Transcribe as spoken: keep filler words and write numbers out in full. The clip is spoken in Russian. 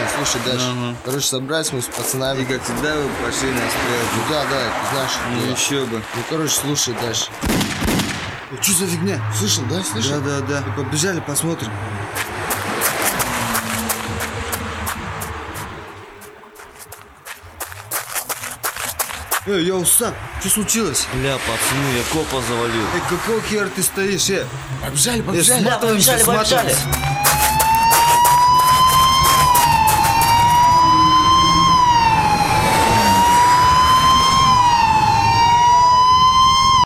слушай, дальше. Ага. Короче, собрались мы с пацанами. И как всегда вы пошли на стрелку. Ну да, да, ты знаешь. Ну было. еще бы. Ну, короче, слушай дальше. Что за фигня? Слышал, да? Слышал? Да, да, да. Ну, побежали, посмотрим. Эй, я устал. Что случилось? Бля, пацаны, я копа завалил. Эй, какого хера ты стоишь? Э, побежали, Э, побежали. сматываемся, побежали, побежали. сматываемся.